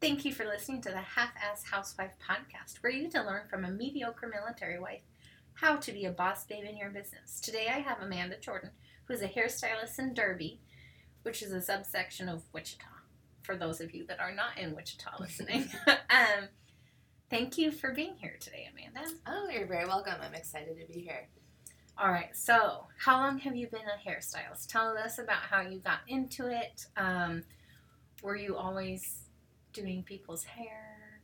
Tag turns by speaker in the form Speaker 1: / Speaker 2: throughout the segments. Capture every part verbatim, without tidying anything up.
Speaker 1: Thank you for listening to the Half-Ass Housewife podcast, where you get to learn from a mediocre military wife how to be a boss babe in your business. Today I have Amanda Jordan, who is a hairstylist in Derby, which is a subsection of Wichita, for those of you that are not in Wichita listening. um, thank you for being here today, Amanda.
Speaker 2: Oh, you're very welcome. I'm excited to be here.
Speaker 1: All right, so how long have you been a hairstylist? Tell us about how you got into it. Um, were you always doing people's hair?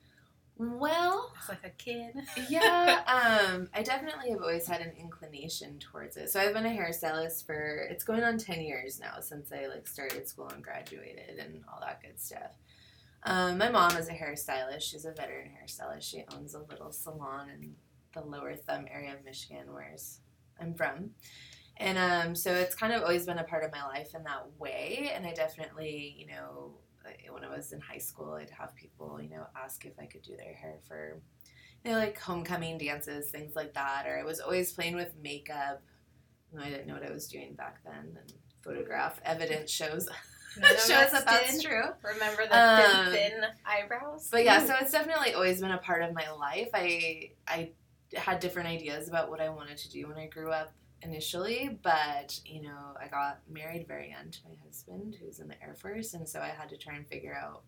Speaker 2: Well,
Speaker 1: As like a kid?
Speaker 2: yeah, um, I definitely have always had an inclination towards it. So I've been a hairstylist for, it's going on ten years now since I like started school and graduated and all that good stuff. Um, my mom is a hairstylist. She's a veteran hairstylist. She owns a little salon in the Lower Thumb area of Michigan, where I'm from. And um, so it's kind of always been a part of my life in that way. And I definitely, you know, when I was in high school, I'd have people, you know, ask if I could do their hair for, you know, like homecoming dances, things like that. Or I was always playing with makeup. You know, I didn't know what I was doing back then. And photograph evidence shows shows that that's true.
Speaker 1: Remember the um, thin, thin eyebrows?
Speaker 2: But yeah, so it's definitely always been a part of my life. I I had different ideas about what I wanted to do when I grew up initially, but, you know, I got married very young to my husband, who's in the Air Force, and so I had to try and figure out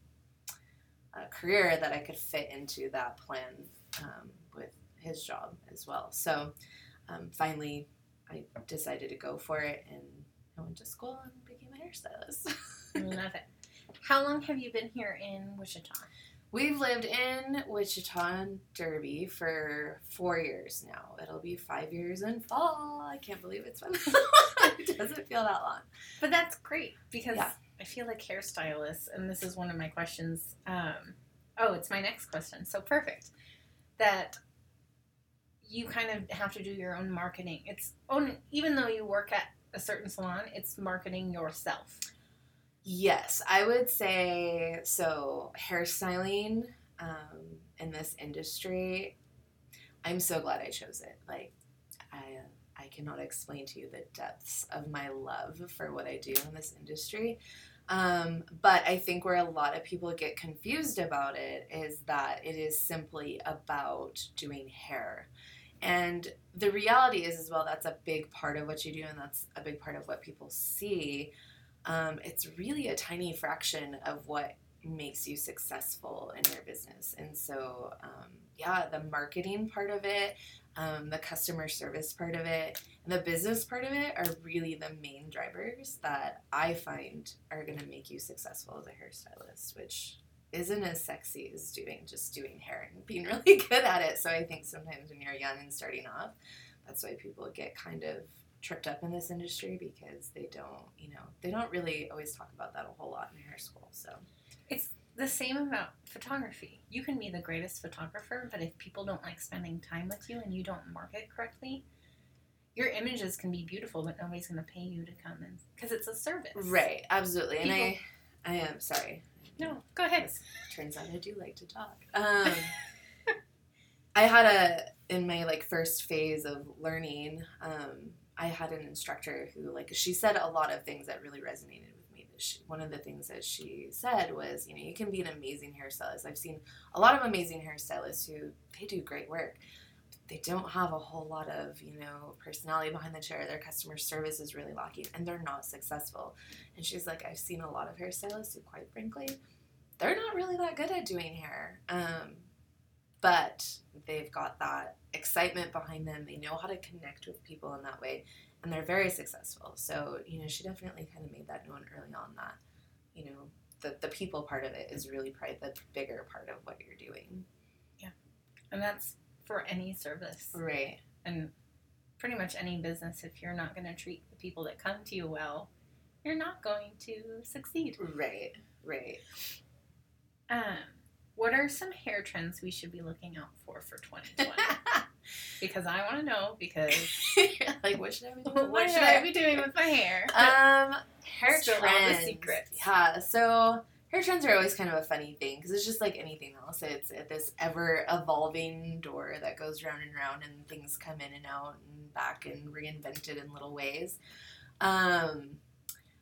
Speaker 2: a career that I could fit into that plan um, with his job as well. So um, finally, I decided to go for it, and I went to school and became a hairstylist.
Speaker 1: Love it. How long have you been here in Wichita?
Speaker 2: We've lived in Wichita and Derby for four years now. It'll be five years in fall. I can't believe it's been it doesn't feel that long.
Speaker 1: But that's great, because
Speaker 2: yeah.
Speaker 1: I feel like hairstylists, and this is one of my questions. Um, oh, it's my next question. So perfect. That you kind of have to do your own marketing. It's own, even though you work at a certain salon, it's marketing yourself.
Speaker 2: Yes, I would say so. Hairstyling um, in this industry, I'm so glad I chose it. Like, I I cannot explain to you the depths of my love for what I do in this industry. Um, but I think where a lot of people get confused about it is that it is simply about doing hair. And the reality is as well, that's a big part of what you do, and that's a big part of what people see. Um, it's really a tiny fraction of what makes you successful in your business. And so, um, yeah, the marketing part of it, um, the customer service part of it, and the business part of it are really the main drivers that I find are going to make you successful as a hairstylist, which isn't as sexy as doing just doing hair and being really good at it. So I think sometimes when you're young and starting off, that's why people get kind of tripped up in this industry, because they don't, you know, they don't really always talk about that a whole lot in hair school. So
Speaker 1: it's the same about photography. You can be the greatest photographer, but if people don't like spending time with you and you don't market correctly, your images can be beautiful, but nobody's going to pay you to come in, because it's a service.
Speaker 2: Right, absolutely.
Speaker 1: People,
Speaker 2: and I I am sorry.
Speaker 1: No, go ahead.
Speaker 2: Turns out I do like to talk. Um, I had a, in my like first phase of learning, um, I had an instructor who, like, she said a lot of things that really resonated with me. She, one of the things that she said was, you know, you can be an amazing hairstylist. I've seen a lot of amazing hairstylists who, they do great work. They don't have a whole lot of, you know, personality behind the chair. Their customer service is really lacking, and they're not successful. And she's like, I've seen a lot of hairstylists who, quite frankly, they're not really that good at doing hair. Um, but they've got that excitement behind them. They know how to connect with people in that way, and they're very successful. So, you know, she definitely kind of made that known early on that, you know, the, the people part of it is really probably the bigger part of what you're doing.
Speaker 1: Yeah. And that's for any service.
Speaker 2: Right.
Speaker 1: And pretty much any business. If you're not going to treat the people that come to you well, you're not going to succeed.
Speaker 2: Right, right.
Speaker 1: Um, what are some hair trends we should be looking out for for twenty twenty? Because I want to know, because
Speaker 2: like, what should I be doing with
Speaker 1: what
Speaker 2: my
Speaker 1: should
Speaker 2: hair?
Speaker 1: I be doing with my hair?
Speaker 2: Um, hair
Speaker 1: Still all
Speaker 2: trends.
Speaker 1: the secrets.
Speaker 2: Yeah, so hair trends are always kind of a funny thing, because it's just like anything else. It's this ever-evolving door that goes round and round, and things come in and out and back and reinvented in little ways. Um,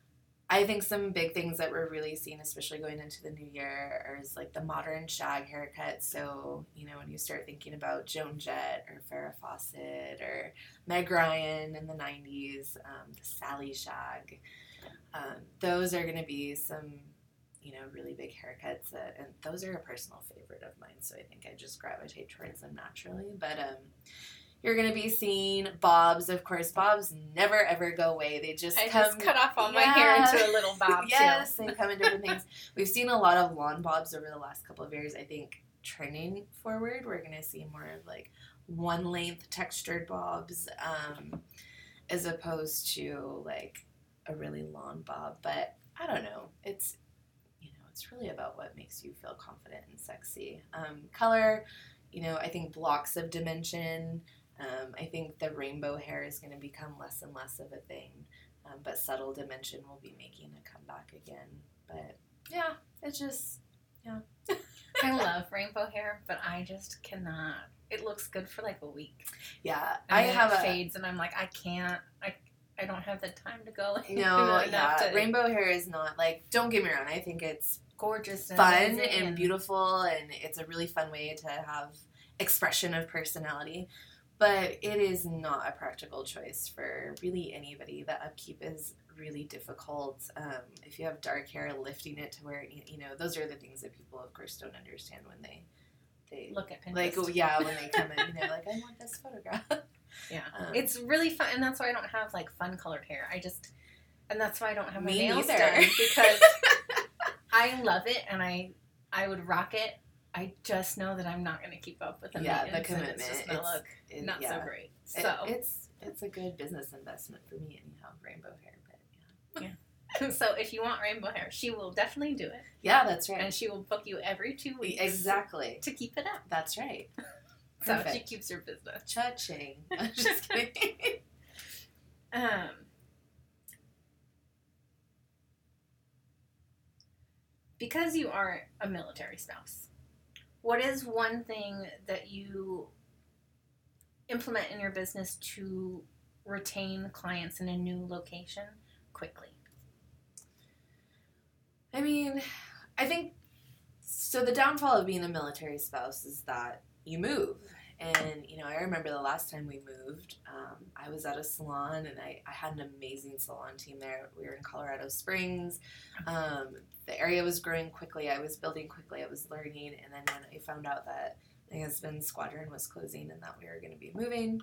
Speaker 2: I think some big things that we're really seeing, especially going into the new year, is like the modern shag haircut. So, you know, when you start thinking about Joan Jett or Farrah Fawcett or Meg Ryan in the nineties, um, the Sally shag, um, those are going to be some, you know, really big haircuts. That, and those are a personal favorite of mine. So I think I just gravitate towards them naturally. But, um, you're going to be seeing bobs. Of course, bobs never, ever go away. They just
Speaker 1: I
Speaker 2: come...
Speaker 1: just cut off all
Speaker 2: yeah.
Speaker 1: my hair into a little bob,
Speaker 2: yes,
Speaker 1: too.
Speaker 2: they come in different things. We've seen a lot of lawn bobs over the last couple of years. I think trending forward, we're going to see more of, like, one-length textured bobs um, as opposed to, like, a really long bob. But I don't know. It's, you know, it's really about what makes you feel confident and sexy. Um, color, you know, I think blocks of dimension... Um, I think the rainbow hair is going to become less and less of a thing, um, but subtle dimension will be making a comeback again. But yeah, it's just, yeah.
Speaker 1: I love rainbow hair, but I just cannot. It looks good for like a week.
Speaker 2: Yeah,
Speaker 1: And
Speaker 2: I
Speaker 1: then
Speaker 2: have
Speaker 1: it
Speaker 2: a
Speaker 1: fades, and I'm like, I can't. I I don't have the time to go.
Speaker 2: no. Yeah,
Speaker 1: to,
Speaker 2: rainbow hair is not like. Don't get me wrong. I think it's
Speaker 1: gorgeous, and
Speaker 2: fun
Speaker 1: amazing
Speaker 2: and,
Speaker 1: and
Speaker 2: beautiful, and it's a really fun way to have expression of personality. But it is not a practical choice for really anybody. The upkeep is really difficult. Um, if you have dark hair, lifting it to where, you know, those are the things that people, of course, don't understand when they, they
Speaker 1: look at Pinterest.
Speaker 2: Like, oh, yeah, when they come in, you know, like, I want this photograph.
Speaker 1: Yeah.
Speaker 2: Um,
Speaker 1: it's really fun, and that's why I don't have, like, fun colored hair. I just, and that's why I don't have my
Speaker 2: Me
Speaker 1: nails
Speaker 2: neither.
Speaker 1: done, because I love it, and I I would rock it. I just know that I'm not going to keep up with the
Speaker 2: Yeah, the
Speaker 1: maintenance, and
Speaker 2: commitment.
Speaker 1: it's just going to
Speaker 2: It's-
Speaker 1: look
Speaker 2: it-
Speaker 1: not
Speaker 2: yeah.
Speaker 1: so great.
Speaker 2: It-
Speaker 1: So,
Speaker 2: it's it's a good business investment for me anyhow, rainbow hair. But yeah,
Speaker 1: so if you want rainbow hair, she will definitely do it,
Speaker 2: yeah, that's right.
Speaker 1: and she will book you every two weeks
Speaker 2: Exactly.
Speaker 1: to keep it up.
Speaker 2: That's right.
Speaker 1: So she
Speaker 2: Perfect.
Speaker 1: keeps your business.
Speaker 2: Cha-ching. I'm just kidding.
Speaker 1: Um, because you are a military spouse, what is one thing that you implement in your business to retain clients in a new location quickly?
Speaker 2: I mean, I think, so the downfall of being a military spouse is that you move. And, you know, I remember the last time we moved, um, I was at a salon, and I, I had an amazing salon team there. We were in Colorado Springs. Um, the area was growing quickly. I was building quickly. I was learning. And then when I found out that my husband's squadron was closing and that we were going to be moving,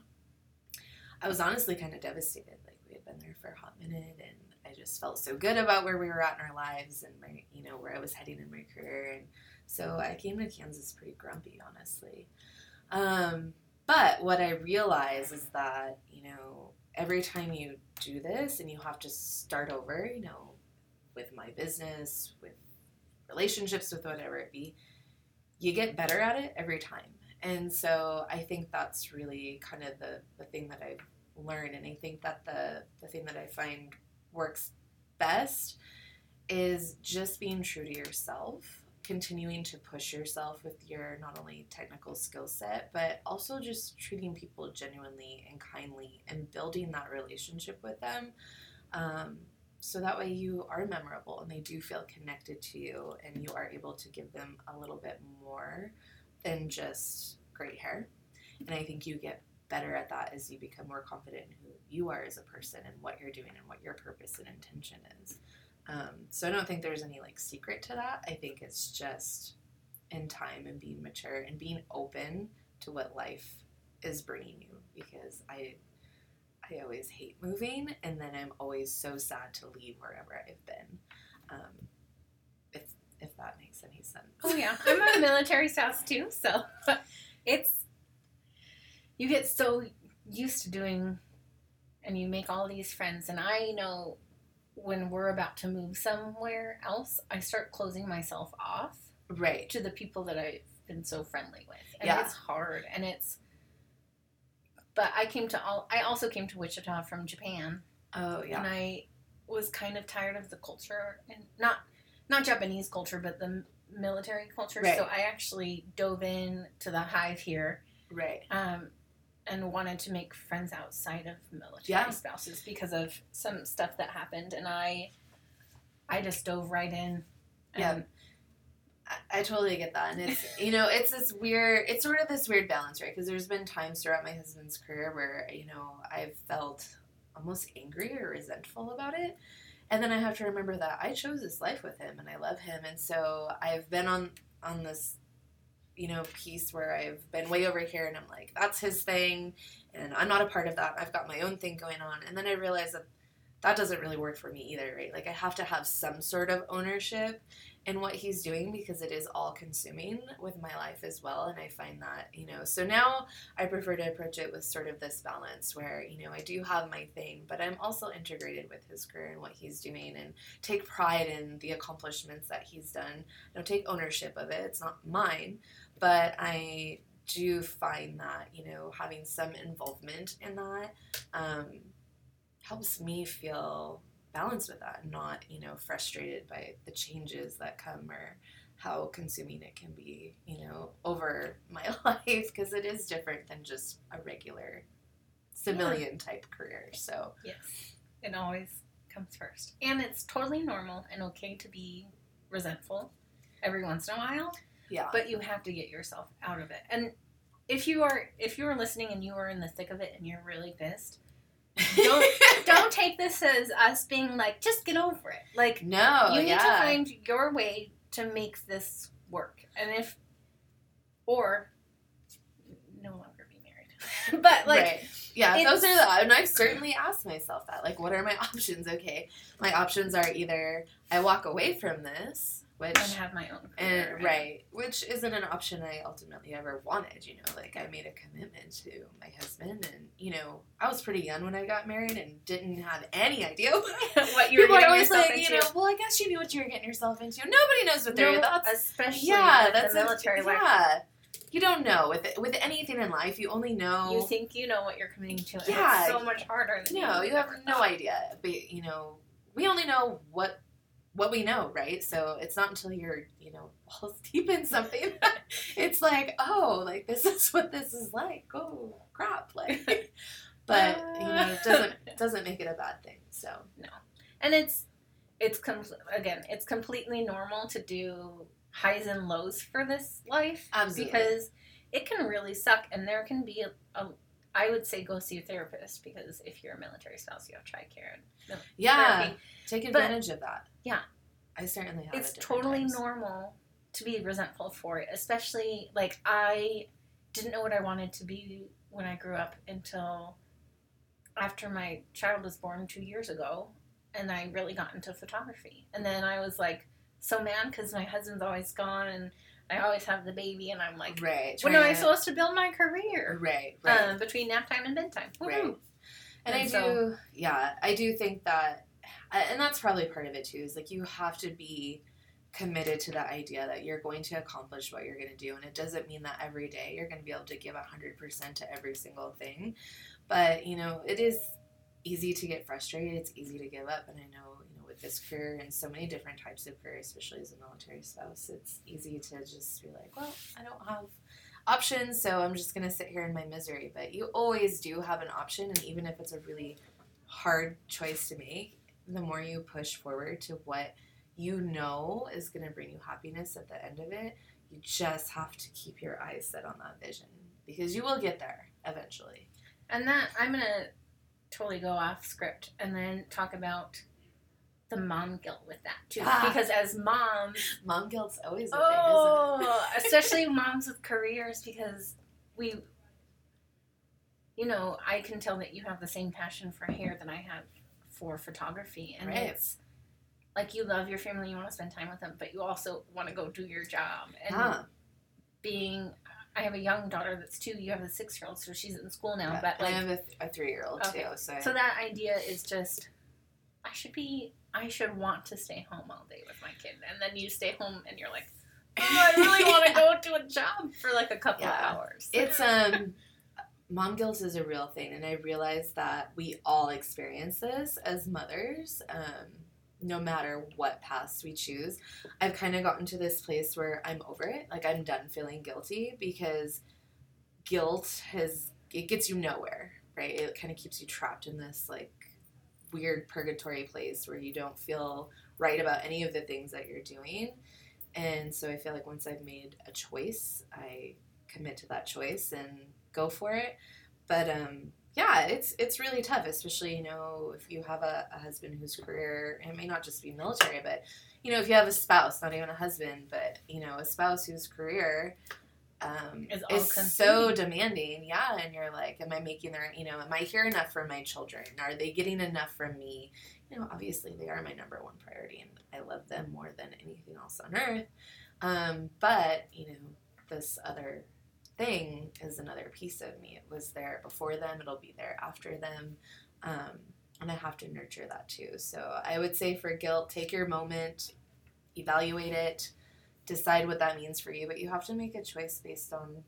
Speaker 2: I was honestly kind of devastated. Like, we had been there for a hot minute, and I just felt so good about where we were at in our lives and my, you know, where I was heading in my career. And so I came to Kansas pretty grumpy, honestly. Um, but what I realize is that, you know, every time you do this and you have to start over, you know, with my business, with relationships, with whatever it be, you get better at it every time. And so I think that's really kind of the, the thing that I've learned. And I think that the, the thing that I find works best is just being true to yourself, continuing to push yourself with your not only technical skill set, but also just treating people genuinely and kindly and building that relationship with them. Um, so that way you are memorable and they do feel connected to you, and you are able to give them a little bit more than just great hair. And I think you get better at that as you become more confident in who you are as a person and what you're doing and what your purpose and intention is. Um, so I don't think there's any like secret to that. I think it's just in time and being mature and being open to what life is bringing you, because I I always hate moving, and then I'm always so sad to leave wherever I've been. Um, if if that makes any sense.
Speaker 1: Oh yeah, I'm a military spouse too, so it's, you get so used to doing, and you make all these friends, and I know when we're about to move somewhere else, I start closing myself off
Speaker 2: Right.
Speaker 1: to the people that I've been so friendly with, and
Speaker 2: Yeah.
Speaker 1: it's hard, and it's, but I came to all, I also came to Wichita from Japan,
Speaker 2: Oh yeah.
Speaker 1: and I was kind of tired of the culture, and not not Japanese culture, but the military culture.
Speaker 2: Right.
Speaker 1: So I actually dove in to the hive here,
Speaker 2: Right.
Speaker 1: um, and wanted to make friends outside of military
Speaker 2: Yeah.
Speaker 1: spouses because of some stuff that happened, and I I just dove right in.
Speaker 2: Yeah. I, I totally get that. And it's, you know, it's this weird, it's sort of this weird balance, right? Because there's been times throughout my husband's career where, you know, I've felt almost angry or resentful about it. And then I have to remember that I chose this life with him and I love him. And so I've been on, on this, you know, piece where I've been way over here and I'm like, that's his thing. And I'm not a part of that. I've got my own thing going on. And then I realized that that doesn't really work for me either, right? Like I have to have some sort of ownership in what he's doing because it is all consuming with my life as well. And I find that, you know, so now I prefer to approach it with sort of this balance where, you know, I do have my thing, but I'm also integrated with his career and what he's doing and take pride in the accomplishments that he's done. I don't take ownership of it. It's not mine, but I do find that, you know, having some involvement in that, um, helps me feel balanced with that, not, you know, frustrated by the changes that come or how consuming it can be, you know, over my life, because it is different than just a regular civilian yeah. type career. So
Speaker 1: yes, it always comes first, and it's totally normal and okay to be resentful every once in a while.
Speaker 2: Yeah,
Speaker 1: but you have to get yourself out of it. And if you are if you are listening and you are in the thick of it and you're really pissed, don't don't take this as us being like, just get over it. Like,
Speaker 2: no,
Speaker 1: you need
Speaker 2: yeah.
Speaker 1: to find your way to make this work. And if, or no longer be married. But like,
Speaker 2: right. yeah, those are the, and I've certainly asked myself that. Like, what are my options? Okay, my options are either I walk away from this, which
Speaker 1: and have my own career,
Speaker 2: and, right, which isn't an option I ultimately ever wanted. You know, like I made a commitment to my husband, and you know, I was pretty young when I got married and didn't have any idea
Speaker 1: what you were
Speaker 2: People
Speaker 1: getting
Speaker 2: are always
Speaker 1: yourself
Speaker 2: like,
Speaker 1: into.
Speaker 2: you know, well, I guess you knew what you were getting yourself into. Nobody knows what they're.
Speaker 1: No,
Speaker 2: That's
Speaker 1: especially
Speaker 2: yeah,
Speaker 1: with
Speaker 2: that's
Speaker 1: the military
Speaker 2: a,
Speaker 1: life.
Speaker 2: Yeah, you don't know with with anything in life. You only know.
Speaker 1: You think you know what you're committing to. And
Speaker 2: Yeah,
Speaker 1: it's so much harder. Than
Speaker 2: no,
Speaker 1: you,
Speaker 2: you have no
Speaker 1: thought.
Speaker 2: idea. But you know, we only know what. what we know, right? So it's not until you're, you know, balls deep in something that it's like, oh, like this is what this is like. Oh, crap. Like, but, you know, it doesn't, it doesn't make it a bad thing. So,
Speaker 1: no. And it's, it's, com- again, it's completely normal to do highs and lows for this life.
Speaker 2: Absolutely.
Speaker 1: Because it can really suck. And there can be a, a I would say go see a therapist, because if you're a military spouse, you have TRICARE and
Speaker 2: yeah,
Speaker 1: therapy.
Speaker 2: Take advantage
Speaker 1: but,
Speaker 2: of that.
Speaker 1: Yeah.
Speaker 2: I certainly have.
Speaker 1: It's totally
Speaker 2: times.
Speaker 1: normal to be resentful for it, especially, like, I didn't know what I wanted to be when I grew up until after my child was born two years ago, and I really got into photography. And then I was, like, so mad because my husband's always gone, and I always have the baby, and I'm like,
Speaker 2: right,
Speaker 1: when am I supposed to build my career?
Speaker 2: Right, right.
Speaker 1: Um, between nap time and bedtime. Woo-hoo.
Speaker 2: Right. And, and I
Speaker 1: so,
Speaker 2: do, yeah, I do think that, and that's probably part of it too, is like you have to be committed to the idea that you're going to accomplish what you're going to do. And it doesn't mean that every day you're going to be able to give one hundred percent to every single thing. But, you know, it is easy to get frustrated. It's easy to give up. And I know, you know, with this career and so many different types of career, especially as a military spouse, it's easy to just be like, well, I don't have options, so I'm just going to sit here in my misery. But you always do have an option. And even if it's a really hard choice to make, the more you push forward to what you know is going to bring you happiness at the end of it, you just have to keep your eyes set on that vision, because you will get there eventually.
Speaker 1: And that, I'm going to totally go off script and then talk about the mom guilt with that too. Ah, because as moms,
Speaker 2: mom guilt's always a
Speaker 1: oh,
Speaker 2: thing, isn't it?
Speaker 1: especially moms with careers, because we, you know, I can tell that you have the same passion for hair that I have for photography. And
Speaker 2: right.
Speaker 1: It's like you love your family, you want to spend time with them, but you also want to go do your job. And
Speaker 2: huh.
Speaker 1: being, I have a young daughter that's two, you have a six-year-old, so she's in school now.
Speaker 2: Yeah,
Speaker 1: but like,
Speaker 2: I have a, th- a three-year-old
Speaker 1: okay.
Speaker 2: too. So.
Speaker 1: so that idea is just, I should be, I should want to stay home all day with my kid. And then you stay home and you're like, oh, I really want to go to a job for like a couple
Speaker 2: yeah.
Speaker 1: of hours.
Speaker 2: It's, um... mom guilt is a real thing, and I realize that we all experience this as mothers, um, no matter what paths we choose. I've kind of gotten to this place where I'm over it. Like, I'm done feeling guilty, because guilt has, it gets you nowhere, right? It kind of keeps you trapped in this, like, weird purgatory place where you don't feel right about any of the things that you're doing. And so I feel like once I've made a choice, I commit to that choice and go for it. But um, yeah, it's it's really tough, especially, you know, if you have a, a husband whose career, it may not just be military, but, you know, if you have a spouse, not even a husband, but, you know, a spouse whose career um,
Speaker 1: is, all
Speaker 2: is so demanding. Yeah, and you're like, am I making their, you know, am I here enough for my children? Are they getting enough from me? You know, obviously they are my number one priority, and I love them more than anything else on earth. Um, but, you know, this other thing is another piece of me. It was there before them. It'll be there after them. Um, and I have to nurture that too. So I would say for guilt, take your moment, evaluate it, decide what that means for you. But you have to make a choice based on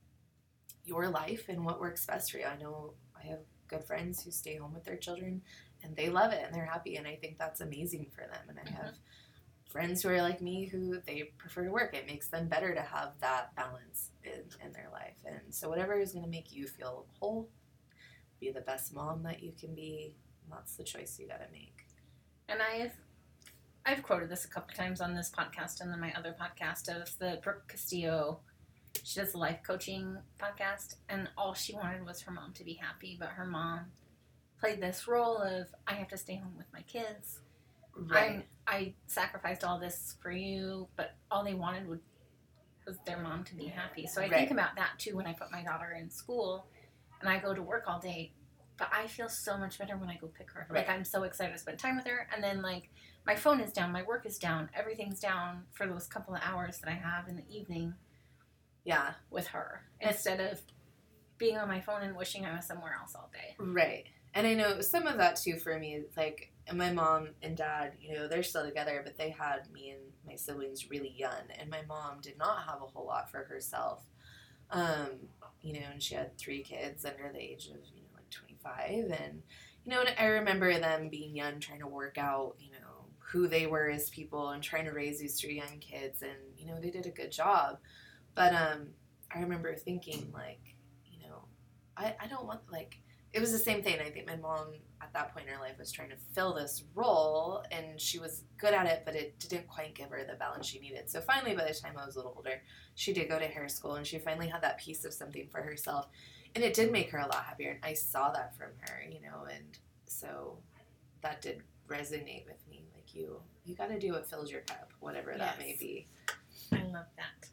Speaker 2: your life and what works best for you. I know I have good friends who stay home with their children and they love it and they're happy. And I think that's amazing for them. And I mm-hmm. have friends who are like me who they prefer to work. It makes them better to have that balance in, in their life. And so whatever is going to make you feel whole, be the best mom that you can be, that's the choice you got to make.
Speaker 1: And I've I've quoted this a couple times on this podcast and then my other podcast of the Brooke Castillo. She does a life coaching podcast, and all she wanted was her mom to be happy, but her mom played this role of, I have to stay home with my kids. Right. I'm, I sacrificed all this for you, but all they wanted would, was their mom to be happy. So I right. think about that too when I put my daughter in school and I go to work all day, but I feel so much better when I go pick her. Right. Like, I'm so excited to spend time with her, and then like my phone is down, my work is down, everything's down for those couple of hours that I have in the evening. Yeah, with her, instead of being on my phone and wishing I was somewhere else all day.
Speaker 2: Right. And I know some of that too for me, like, my mom and dad, you know, they're still together, but they had me and my siblings really young, and my mom did not have a whole lot for herself. Um, you know, and she had three kids under the age of, you know, like twenty-five, and, you know, and I remember them being young, trying to work out, you know, who they were as people and trying to raise these three young kids, and, you know, they did a good job. But um, I remember thinking, like, you know, I, I don't want, like, it was the same thing. I think my mom, at that point in her life, was trying to fill this role, and she was good at it, but it didn't quite give her the balance she needed. So finally, by the time I was a little older, she did go to hair school, and she finally had that piece of something for herself, and it did make her a lot happier, and I saw that from her, you know, and so that did resonate with me. Like, you, you got to do what fills your cup, whatever yes. that may be.
Speaker 1: I love that.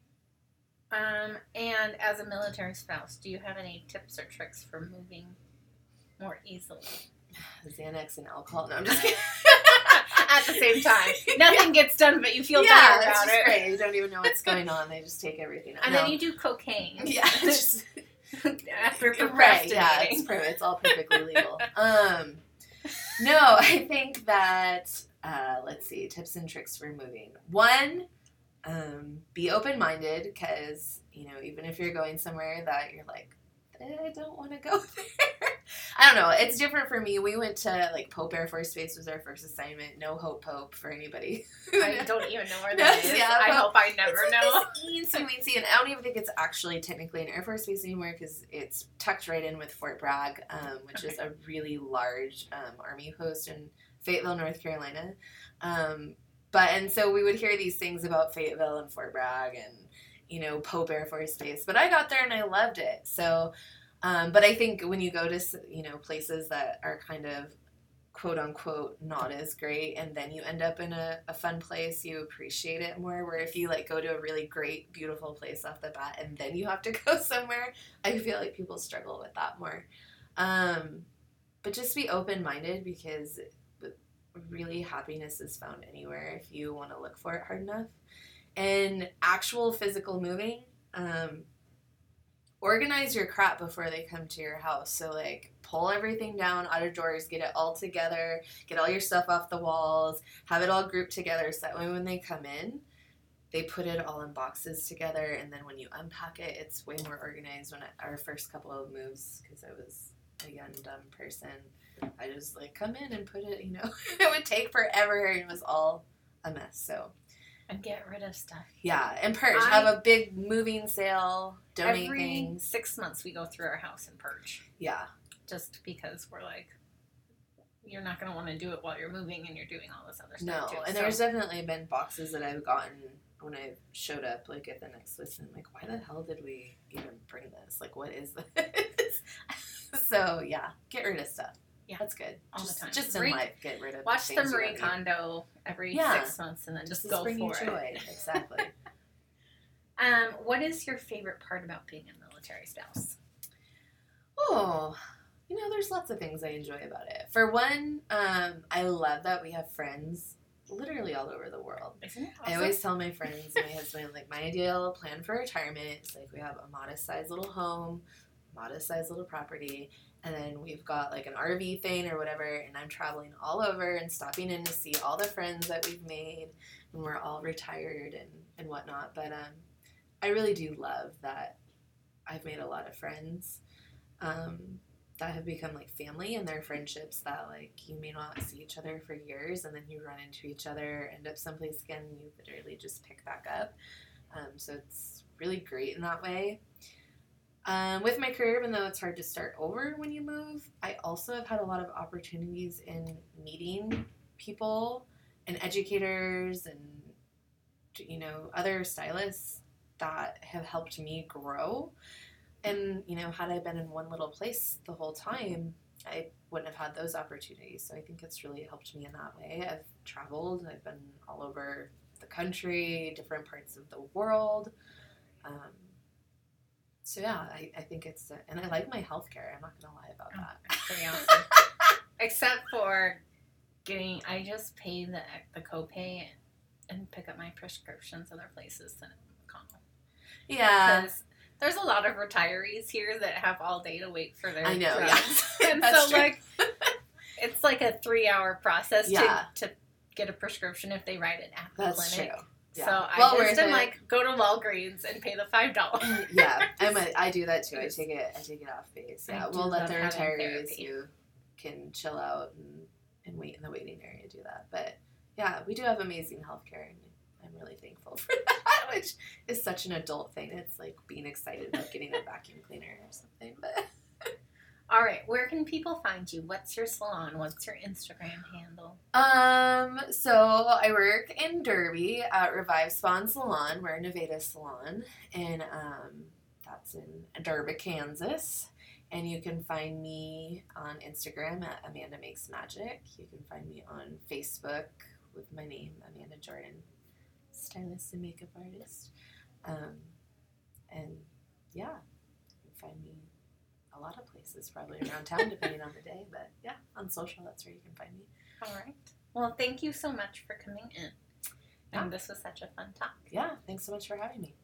Speaker 1: Um, and as a military spouse, do you have any tips or tricks for moving more easily?
Speaker 2: Xanax and alcohol. No, I'm just kidding.
Speaker 1: At the same time. Nothing yeah. gets done, but you feel
Speaker 2: yeah,
Speaker 1: better about it.
Speaker 2: Great. You don't even know what's going on. They just take everything out.
Speaker 1: And
Speaker 2: no.
Speaker 1: then you do cocaine.
Speaker 2: Yeah. Just,
Speaker 1: after procrastinating.
Speaker 2: Right, yeah, it's, it's all perfectly legal. Um, no, I think that, uh, let's see, tips and tricks for moving. One, Um, be open-minded, because, you know, even if you're going somewhere that you're like, I don't want to go there. I don't know. It's different for me. We went to, like, Pope Air Force Base was our first assignment. No Hope Pope for anybody.
Speaker 1: I don't even know where that is. Yeah, I Pope. hope I never
Speaker 2: it's
Speaker 1: know.
Speaker 2: It's like this and I don't even think it's actually technically an Air Force Base anymore, because it's tucked right in with Fort Bragg, um, which okay. is a really large um, Army post in Fayetteville, North Carolina. Um But, and so we would hear these things about Fayetteville and Fort Bragg and, you know, Pope Air Force Base. But I got there and I loved it. So, um, but I think when you go to, you know, places that are kind of, quote unquote, not as great, and then you end up in a, a fun place, you appreciate it more. Where if you, like, go to a really great, beautiful place off the bat and then you have to go somewhere, I feel like people struggle with that more. Um, but just be open-minded, because really happiness is found anywhere if you want to look for it hard enough. And actual physical moving, um, organize your crap before they come to your house. So, like, pull everything down out of drawers, get it all together, get all your stuff off the walls, have it all grouped together, so that way when they come in, they put it all in boxes together, and then when you unpack it, it's way more organized. When I, our first couple of moves, because I was a young, dumb person, I just, like, come in and put it, you know, it would take forever, and it was all a mess, so.
Speaker 1: And get rid of stuff.
Speaker 2: Yeah, and purge. I, have a big moving sale, donate
Speaker 1: every
Speaker 2: things.
Speaker 1: Every six months we go through our house and purge.
Speaker 2: Yeah.
Speaker 1: Just because we're like, you're not going to want to do it while you're moving and you're doing all this other
Speaker 2: No,
Speaker 1: stuff too.
Speaker 2: and
Speaker 1: so.
Speaker 2: there's definitely been boxes that I've gotten when I showed up, like, at the next list, and I'm like, why the hell did we even bring this? Like, what is this? So, yeah, get rid of stuff.
Speaker 1: Yeah.
Speaker 2: That's good.
Speaker 1: All
Speaker 2: just,
Speaker 1: the time.
Speaker 2: Just in
Speaker 1: Marie,
Speaker 2: life, get rid of
Speaker 1: Watch the
Speaker 2: things you
Speaker 1: Marie
Speaker 2: don't need.
Speaker 1: Kondo every
Speaker 2: Yeah.
Speaker 1: six months and then just,
Speaker 2: Just
Speaker 1: go
Speaker 2: bring you
Speaker 1: for
Speaker 2: joy.
Speaker 1: it.
Speaker 2: Exactly.
Speaker 1: um, what is your favorite part about being a military spouse?
Speaker 2: Oh, you know, there's lots of things I enjoy about it. For one, um, I love that we have friends literally all over the world.
Speaker 1: Isn't it awesome?
Speaker 2: I always tell my friends and my husband, like, my ideal plan for retirement is, like, we have a modest-sized little home, modest-sized little property, and then we've got, like, an R V thing or whatever, and I'm traveling all over and stopping in to see all the friends that we've made, and we're all retired and, and whatnot. But um, I really do love that I've made a lot of friends um, that have become, like, family, and they're friendships that, like, you may not see each other for years, and then you run into each other, end up someplace again, and you literally just pick back up. Um, so it's really great in that way. Um, with my career, even though it's hard to start over when you move, I also have had a lot of opportunities in meeting people and educators and, you know, other stylists that have helped me grow. And, you know, had I been in one little place the whole time, I wouldn't have had those opportunities. So I think it's really helped me in that way. I've traveled. I've been all over the country, different parts of the world. Um, so, yeah, I, I think it's, and I like my healthcare. I'm not going to lie about
Speaker 1: Oh,
Speaker 2: that.
Speaker 1: that's pretty awesome. Except for getting, I just pay the the copay and, and pick up my prescriptions other places than McConnell.
Speaker 2: Yeah.
Speaker 1: Because there's a lot of retirees here that have all day to wait for their
Speaker 2: I know,
Speaker 1: drugs.
Speaker 2: yeah.
Speaker 1: And
Speaker 2: That's
Speaker 1: so,
Speaker 2: true.
Speaker 1: like, it's like a three-hour process
Speaker 2: Yeah.
Speaker 1: to, to get a prescription if they write it at the
Speaker 2: That's
Speaker 1: clinic.
Speaker 2: true. Yeah.
Speaker 1: So I
Speaker 2: Well
Speaker 1: just
Speaker 2: worth
Speaker 1: am
Speaker 2: it.
Speaker 1: like, go to Walgreens and pay the five dollars.
Speaker 2: Yeah, I'm a, I do that too. I take it. I take it off base.
Speaker 1: I
Speaker 2: Yeah,
Speaker 1: do
Speaker 2: we'll let
Speaker 1: love
Speaker 2: the
Speaker 1: having
Speaker 2: retirees
Speaker 1: therapy.
Speaker 2: who can chill out and, and wait in the waiting area do that. But yeah, we do have amazing healthcare, and I'm really thankful for that, which is such an adult thing. It's like being excited about getting a vacuum cleaner or something. But
Speaker 1: All right, where can people find you? What's your salon? What's your Instagram handle?
Speaker 2: Um, so I work in Derby at Revive Spa and Salon. We're a Nevada salon, and um, that's in Derby, Kansas. And you can find me on Instagram at Amanda Makes Magic. You can find me on Facebook with my name, Amanda Jordan, stylist and makeup artist. Um, and yeah, you can find me a lot of places, probably around town, depending on the day. But yeah, on social, that's where you can find me.
Speaker 1: All right. Well, thank you so much for coming in.
Speaker 2: Yeah.
Speaker 1: And this was such a fun talk.
Speaker 2: Yeah, thanks so much for having me.